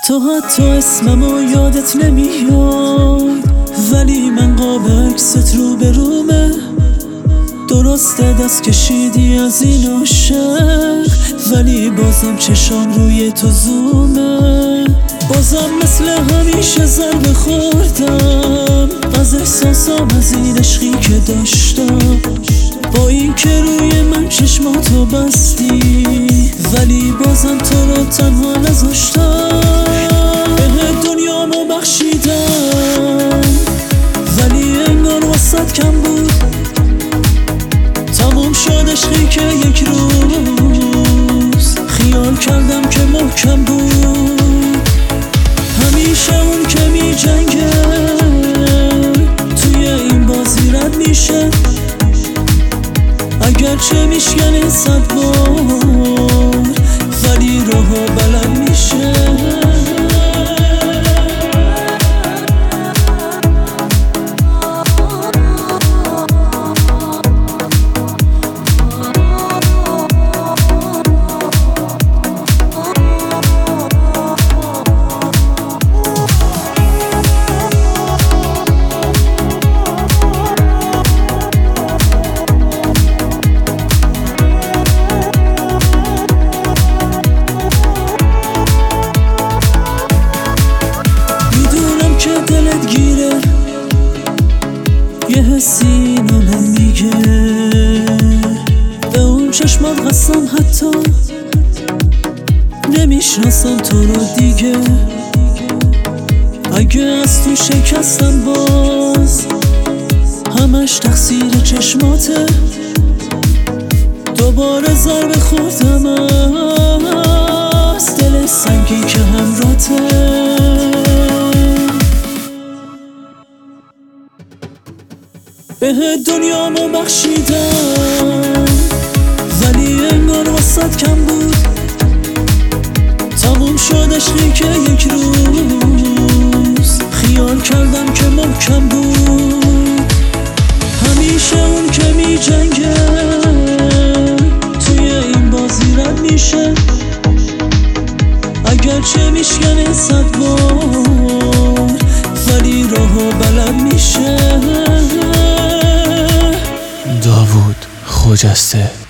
تو حتی اسممو یادت نمیاد، ولی من قاب عکست رو به رومه. درسته دست کشیدی از این عاشق، ولی بازم چشام روی تو زومه. بازم مثل همیشه ضربه خوردم از احساسام، از این عشقی که داشتم. با این که روی من چشماتو بستی، ولی بازم تو رو تنها نذاشتم. به دنیامو بخشیدم، ولی انگار واسط کم بود. تموم شد عشقی که یک روز خیال کردم که محکم بود. همیشه اون که می جنگه توی این بازی رد میشه، اگرچه میشکنه 100 بار، ولی راهو بلد میشه. دلت گیره یه حسی اینو نمیگه، به اون چشمات قسم حتی نمیشناسم تو رو دیگه. اگه از تو شکستم باز همش تقصیر چشماته. دوباره ضربه خوردم از دل سنگی که همراته. به دنیامو بخشیدم، ولی انگار واسط کم بود. تموم شد عشقی که یک روز خیال کردم که محکم بود. همیشه اون که می جنگه توی این بازی رد میشه، اگرچه میشکنه 100 بار، ولی راهو بلد میشه. داوود خجسته.